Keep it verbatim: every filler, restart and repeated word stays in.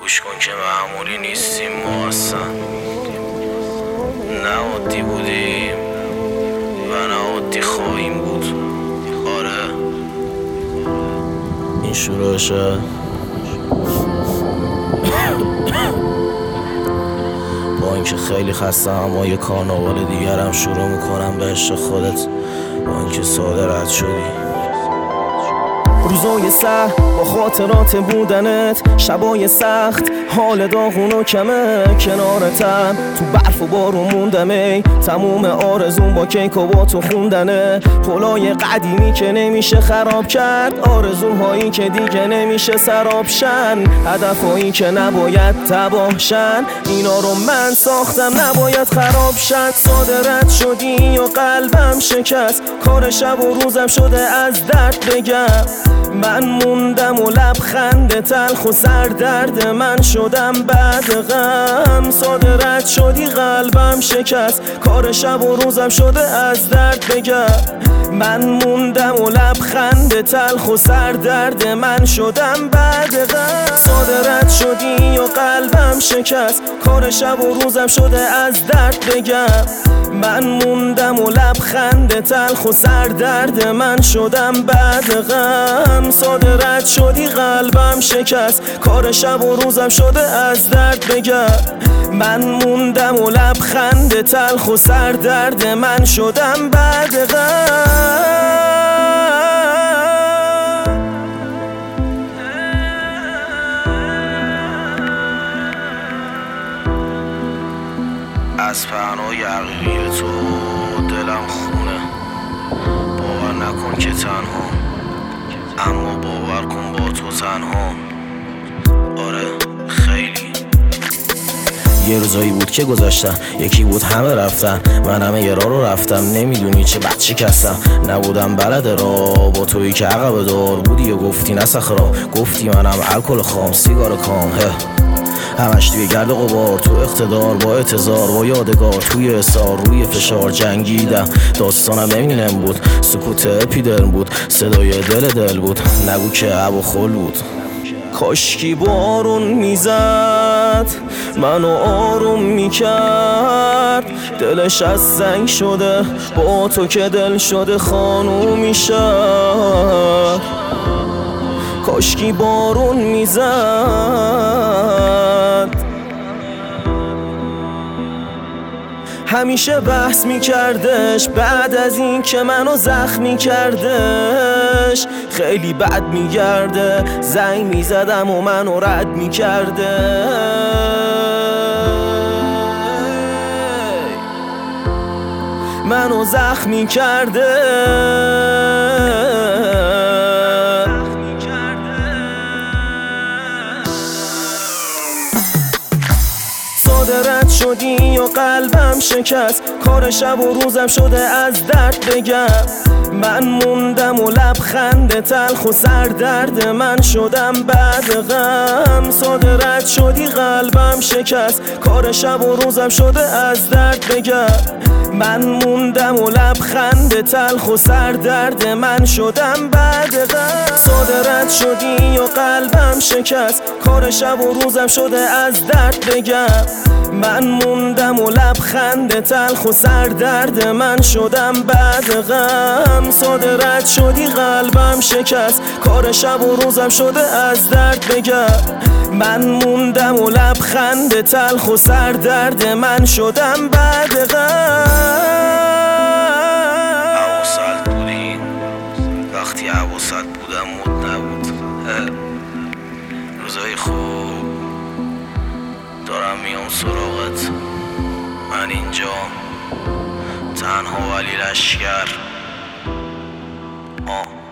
گوش کن که معمولی نیستیم ما اصلا، نه عادی بودیم و نه عادی خواهیم بود. آره این شروعشه. با اینکه خیلی خستم اما یه کارناوال دیگرم شروع میکنم به عشق خودت، با اینکه ساده رد شدی. روزای سخت با خاطرات بودنت، شبای سخت حال داغون و کمه، کنارتم تو برف و بارون موندم، ای تموم آرزون با کیک و با تو خوندنه. پلای قدیمی که نمیشه خراب کرد، آرزوهایی که دیگه نمیشه سراب شن، هدفهایی که نباید تباه شن، اینا رو من ساختم نباید خراب شن. ساده رد شدی و قلبم شکست، کار شب و روزم شده از درد بگم. من موندم و لبخند تلخ و سردرد من شدم بعد غم. ساده رد شدی قلبم شکست، کار شب و روزم شده از درد بگم. من موندم و لبخند تلخ و سردرد من شدم بعد غم. ساده رد شدی و قلبم شکست، کار شب و روزم شده از درد بگم. من موندم و لبخند تلخ و سردرد من شدم بعد غم. ساده رد شدی قلبم شکست، کار شب و روزم شده از درد بگم. من موندم و لبخند تلخ و سردرد من شدم بعد غم. از پهنای عقیقی تو دلم خونه، باور نکن که تنها، اما باور کن با تو تنها. آره خیلی. یه روزایی بود که گذاشتم، یکی بود همه رفتن، من همه یه راه رو رفتم. نمیدونی چه بچه کستم، نبودم بلد راه، با تویی که عقب دار بودی و گفتی نسخرا، گفتی منم الکل خام سیگار کام. همش توی گرد غبار، تو اقتدار با اعتذار با یادگار، توی اصرار روی فشار جنگیدم. داستانم نمی‌نم بود، سکوت اپیدرم بود، صدای دل دل بود، نگو که عب و خل بود. کاشکی بارون میزد منو آروم میکرد، دلش از سنگ شده با تو که دل شده خانومی شد. کاشکی بارون میزد، همیشه بحث میکردش بعد از این که منو زخمی کردش. خیلی بد میگرده، زنگ میزدم و منو رد میکرده. منو زخمی کرده. ساده رد شدی و قلبم شکست، کار شب و روزم شده از درد بگم. من موندم و لبخند تلخ و سردرد من شدم بعد غم. ساده رد شدی قلبم شکست، کار شب و روزم شده از درد بگم. من موندم و لبخند تلخ و سردرد من شدم بعد غم. ساده رد شدی و قلبم شکست، کار شب و روزم شده از درد بگم. من موندم و لبخند تلخ و سردرد من شدم بعد غم. ساده رد شدی قلبم شکست، کار شب و روزم شده از درد بگم. من موندم و لبخند تلخ و سردرد من شدم بعد غم. حواست بودی وقتی حواست بودم مد نبود. روزای خوب دارم میام سراغت، من اینجا تنها ولی لشکر. آه